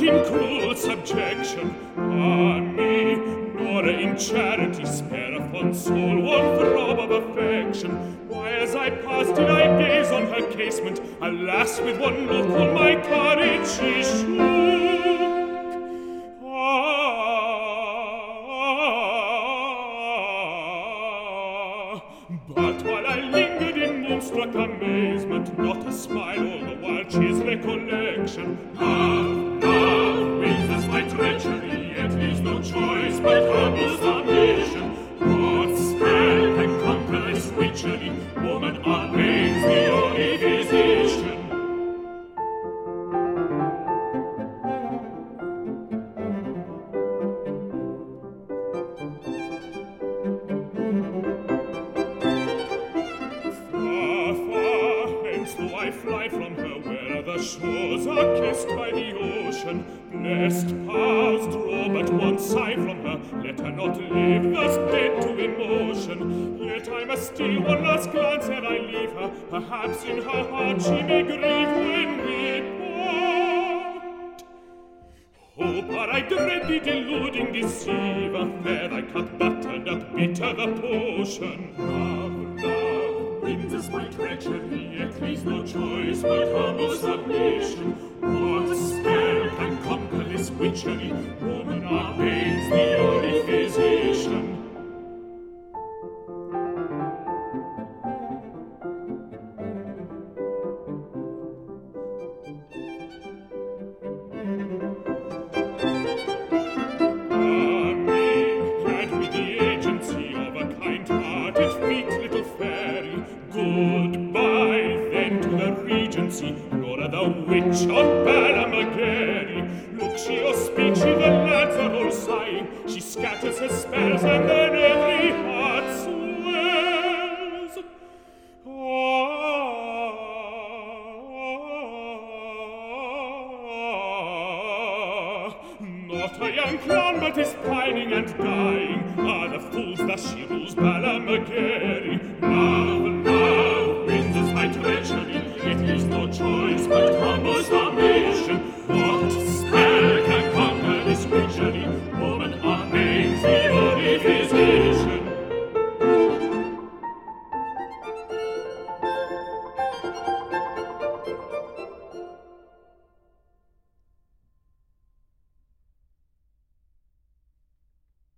in cruel subjection. Ah me, nor in charity spare a fond soul one throb of affection. Why, as I passed, did I gaze on her casement? Alas, with one look on my courage she shook. But while I lingered in moonstruck amazement, not a smile all the while cheers recollection. Love wins us by treachery, yet leaves no choice but humble submission. What spell can conquer this witchery? Woman unveils the only physician. I fly from her where the shores are kissed by the ocean. Blessed powers, draw but one sigh from her. Let her not live thus dead to emotion. Yet I must steal one last glance ere I leave her. Perhaps in her heart she may grieve when we part. Oh, but I dread the deluding deceiver. Fair thy cup buttered up, bitter the potion. Love wins us by treachery, yet leaves no choice but humble submission. What spell can conquer this witchery? Woman obeys the only physician. Goodbye, then, to the regency, Nora the witch of Balamageri. Look she or speak she, the lads are all sighing. She scatters her spells, and then every heart swells. Not a young clown, but is pining and dying. Ah, the fools thus she rules Balamageri.